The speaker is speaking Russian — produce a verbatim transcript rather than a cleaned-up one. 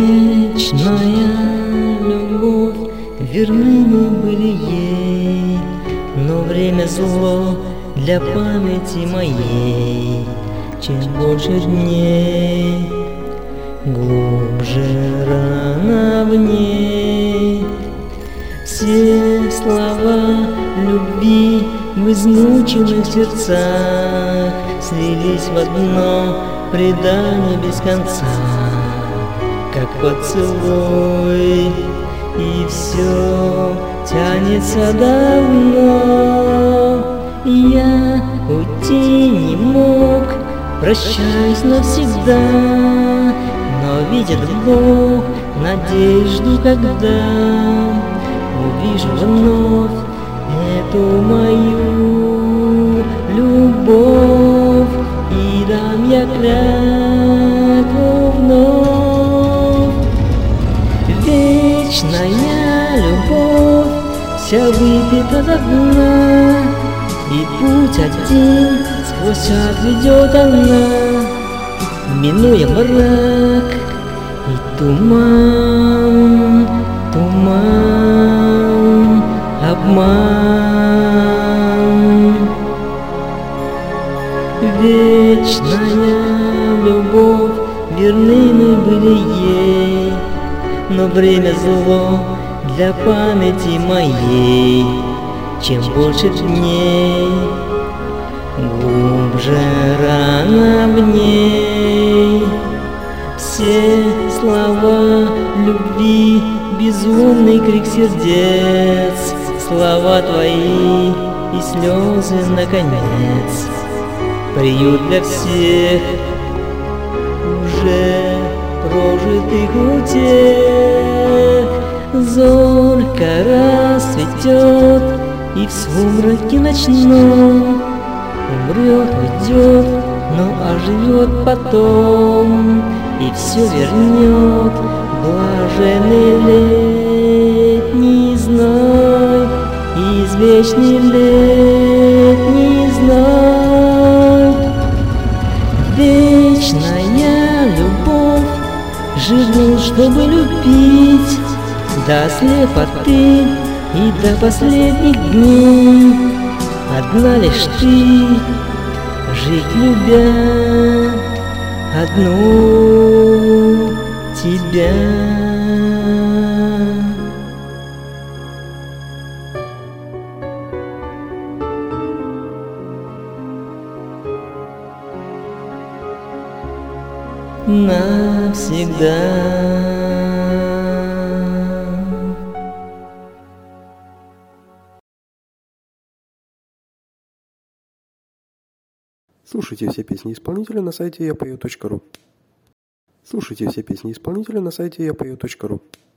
Вечная любовь, верны мы были ей, но время зло для памяти моей. Чем больше дней, глубже рана в ней. Все слова любви в измученных сердцах слились в одно предание без конца, как поцелуй, и все тянется давно. Я уйти не мог, прощаюсь навсегда, но видит Бог надежду, когда увижу вновь эту мою любовь, и дам я клятву вновь. Вечная любовь, вся выпита до дна, и путь один сквозь ад ведет она, минуя мрак и туман, туман, обман. Вечная любовь, верны мы были ей, но время зло для памяти моей. Чем больше дней, глубже рана в ней. Все слова любви, безумный крик сердец, слова твои и слезы наконец. Приют для всех уже прожитых утех. Зорька расцветет, и в сумраке ночном умрет, уйдет, но оживет потом, и все вернет блаженный летний зной, извечный летний зной. Вечная любовь, живу, чтобы любить до слепоты и до последних дней. Одна лишь ты, жить любя одну тебя. Навсегда. Слушайте все песни исполнителя на сайте я пою точка ру. Слушайте все песни исполнителя на сайте я пою точка ру.